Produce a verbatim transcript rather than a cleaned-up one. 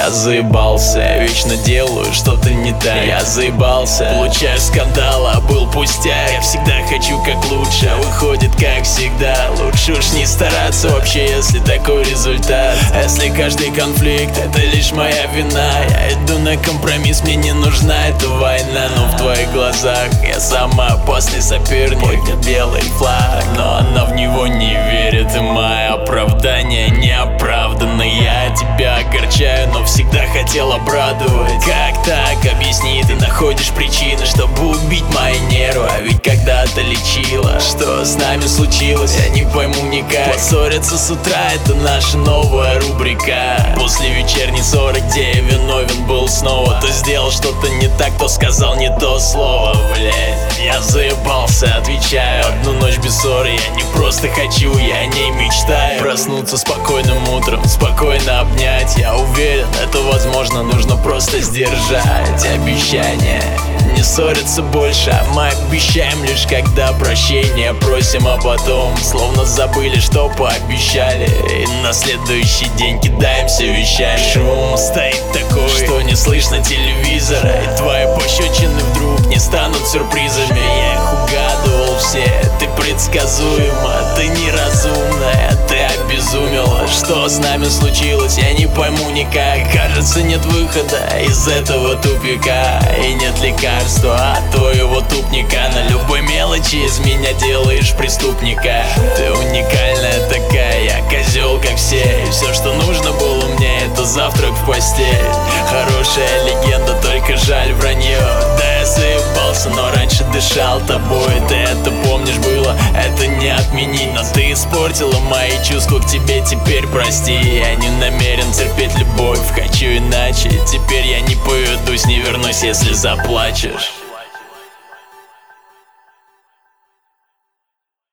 Я заебался, вечно делаю что-то не так. Я заебался, получаю скандал, а был пустяк. Я всегда хочу как лучше, а выходит как всегда. Лучше уж не стараться вообще, если такой результат. Если каждый конфликт — это лишь моя вина, я иду на компромисс, мне не нужна эта война. Но в твоих глазах я самый опасный соперник. Поднят белый флаг, но она в него не верит. И мое оправдание неоправданно. Я тебя огорчаю, но всегда хотел обрадовать. Как так? Объясни, ты находишь причины, чтобы убить мои нервы. А ведь когда-то лечила. Что с нами случилось, я не пойму никак. Поссориться с утра — это наша новая рубрика. После вечерней ссоры, где я виновен был снова. То сделал что-то не так, то сказал не то слово. Блять, я заебался, отвечаю. Одну ночь без ссоры я не просто хочу, я о ней мечтаю. Проснуться спокойным утром, спокойно обнять. Я уверен, это возможно, нужно просто сдержать обещание. Не ссориться больше, а мы обещаем лишь когда прощения просим, а потом словно забыли, что пообещали. И на следующий день кидаемся вещами. Шум стоит такой, что не слышно телевизора. И твои пощечины вдруг не станут сюрпризами. Я их угадывал все, ты предсказуема, ты неразумная, ты обезумела. Что с нами случилось, я не пойму никак. Кажется, нет выхода из этого тупика. И нет лекарства от твоего тупника. На любой мелочи из меня делаешь преступника. Ты уникальная такая, я козел как все. И все, что нужно было мне, это завтрак в постель. Хорошая легенда, только жаль вранье. Да, я заебался, но раньше дышал тобой. Ты это помнишь было, это не отменить. Но ты испортила мои чувства к тебе, теперь прости. Я не намерен терпеть любовь, хочу иначе. Теперь я не поведусь, не вернусь, если заплачешь.